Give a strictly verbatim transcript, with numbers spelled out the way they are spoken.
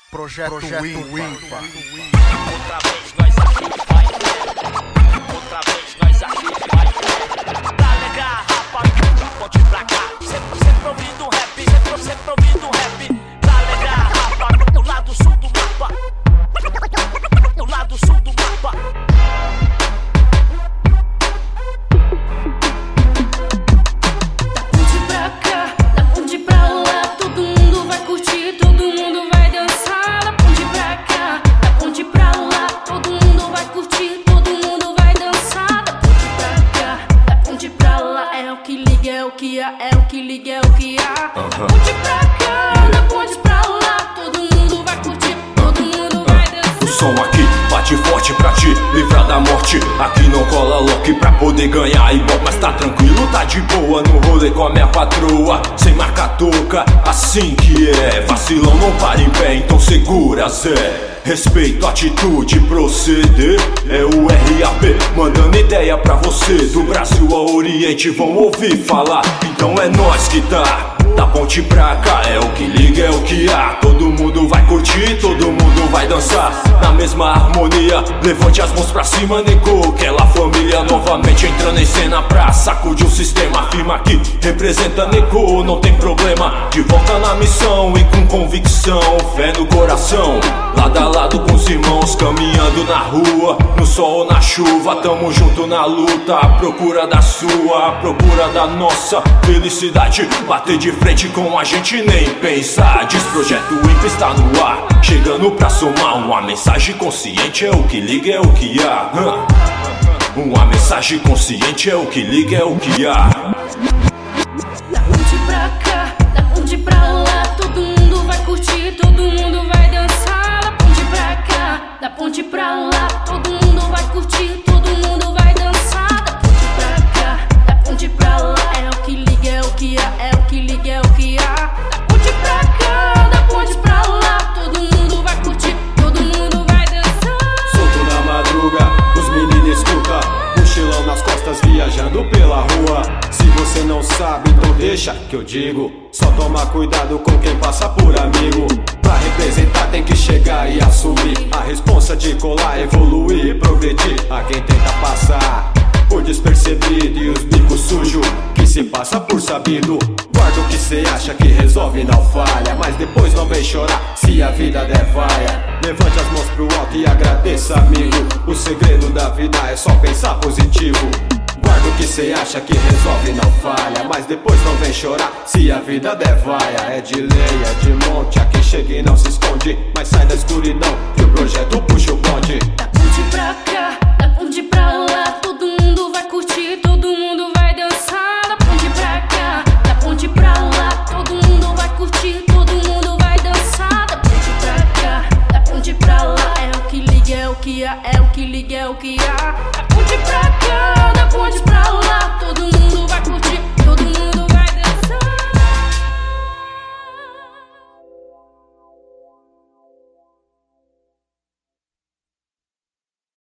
Projeto, Projeto Wimpa. Outra vez nós aqui vai. Outra vez nós aqui vai. Pra negar, rapa, ponte pra cá. Sempre, sempre ouvindo um rap, sempre, sempre ouvindo um rap. Pra negar, rapa, no lado sul do mapa. No lado sul do mapa. Da ponte pra cá, da ponte pra lá, todo mundo vai curtir, todo mundo vai dançar. Da ponte pra cá, da ponte pra lá, todo mundo vai curtir, todo mundo vai dançar. Da ponte pra cá, da ponte pra lá, é o que liga, é o que há, é o que liga, é o que há. Da ponte pra cá, da ponte pra lá, todo mundo vai curtir, todo mundo vai dançar. O som aqui bate forte pra te livrar da morte. Aqui não cola lock pra poder ganhar ibope. Mas tá tranquilo, tá de boa no rolê com a minha patroa. Sem marca toca, assim que é. Vacilão não para em pé, então segura Zé. Respeito, atitude, proceder. É o R A P mandando ideia pra você. Do Brasil ao Oriente vão ouvir falar. Então é nós que tá da ponte pra cá, é o que liga, é o que há. Todo mundo vai curtir, todo mundo vai dançar na mesma harmonia. Levante as mãos pra cima, nego. Aquela família novamente entrando em cena pra sacudir o sistema. Afirma que representa, nego, não tem problema. De volta na missão e com convicção, fé no coração. Lado a lado com os irmãos, caminhando na rua, no sol ou na chuva. Tamo junto na luta, à procura da sua, à procura da nossa felicidade. Bater de frente com a gente nem pensar. Diz Projeto Wimpa está no ar, chegando pra somar. Uma mensagem consciente é o que liga, é o que há. Uma mensagem consciente é o que liga, é o que há. Da ponte pra cá, da ponte pra lá, todo mundo vai curtir, todo mundo vai dançar. Da ponte pra cá, da ponte pra lá, todo mundo vai curtir, todo mundo vai dançar. Da ponte pra cá, da ponte pra lá, é o que liga, é o que há, é o que liga, é o que há. Da ponte pra cá, da ponte pra lá, todo mundo vai curtir, todo mundo vai dançar. Solto na madruga, os meninos escuta, mochilão nas costas viajando pela rua. Se você não sabe, então deixa que eu digo. Só toma cuidado com quem passa por amigo. Pra representar tem que chegar e assumir a responsa de colar, evoluir e progredir. A quem tenta passar por despercebido e os bicos sujos que se passa por sabido. Guarda o que cê acha que resolve, não falha, mas depois não vem chorar se a vida der vaia. Levante as mãos pro alto e agradeça, amigo. O segredo da vida é só pensar positivo. Guarda o que cê acha que resolve, não falha, mas depois não vem chorar se a vida der vaia. É de lei, é de monte, a quem chega e não se esconde, mas sai da escuridão que o projeto puxa o bonde. Da ponte pra cá, da ponte pra lá, todo mundo vai curtir, todo mundo vai dançar. Da ponte pra cá, da ponte pra lá, todo mundo vai curtir, todo mundo vai dançar. Da ponte pra cá, da ponte pra lá, é o que liga, é o que há, é o que liga, é o que há. Da ponte pra cá, da ponte pra lá, todo mundo